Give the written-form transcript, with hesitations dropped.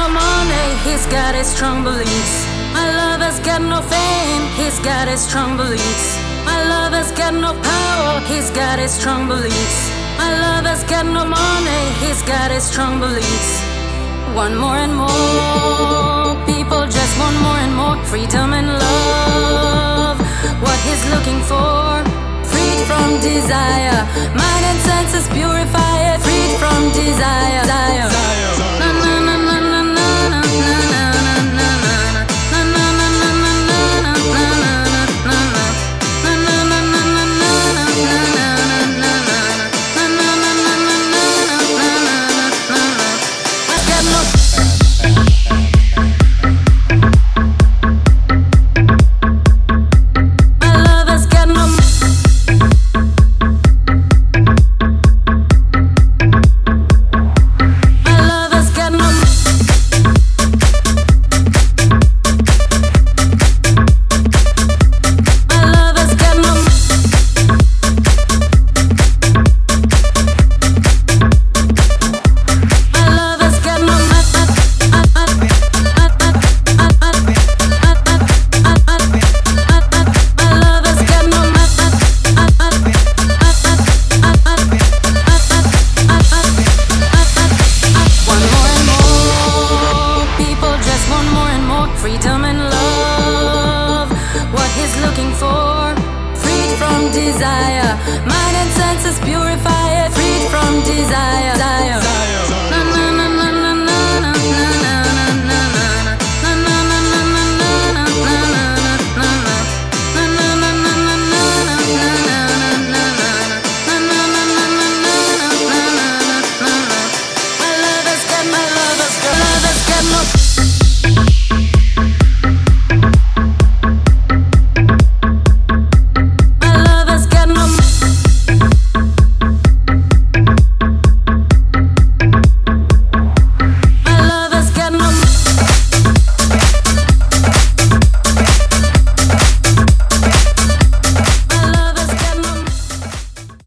no money, he's got his strong beliefs. My lover's got no fame, he's got his strong beliefs. My lover's got no power, he's got his strong beliefs. My lover's got no money, he's got his strong beliefs. Want more and more, people just want more and more freedom and love. What he's looking for, freed from desire, mind and senses purify it, freed from desire.